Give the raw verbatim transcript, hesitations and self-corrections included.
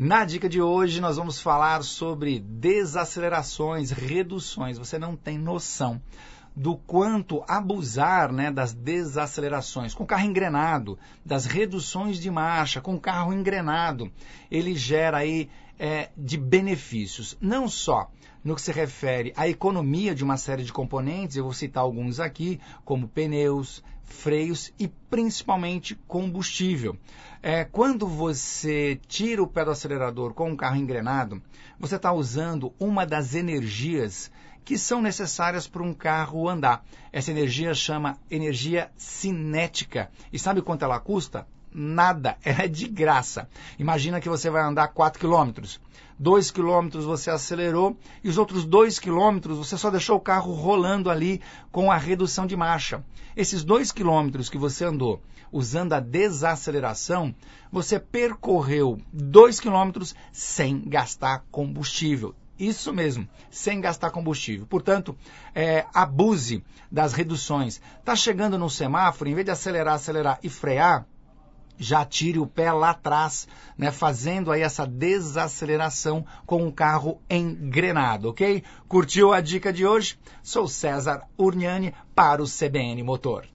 Na dica de hoje nós vamos falar sobre desacelerações, reduções. Você não tem noção do quanto abusar, né, das desacelerações. Com o carro engrenado, das reduções de marcha, com o carro engrenado, ele gera aí é, de benefícios. Não só no que se refere à economia de uma série de componentes, eu vou citar alguns aqui, como pneus, freios e principalmente combustível. É, quando você tira o pé do acelerador com um carro engrenado, você está usando uma das energias que são necessárias para um carro andar. Essa energia chama energia cinética. E sabe quanto ela custa? Nada, ela é de graça. Imagina que você vai andar quatro quilômetros. dois quilômetros você acelerou e os outros dois quilômetros você só deixou o carro rolando ali com a redução de marcha. Esses dois quilômetros que você andou usando a desaceleração, você percorreu dois quilômetros sem gastar combustível. Isso mesmo, sem gastar combustível. Portanto, é, abuse das reduções. Está chegando no semáforo, em vez de acelerar, acelerar e frear, já tire o pé lá atrás, né, fazendo aí essa desaceleração com o carro engrenado, ok? Curtiu a dica de hoje? Sou César Urniani para o C B N Motor.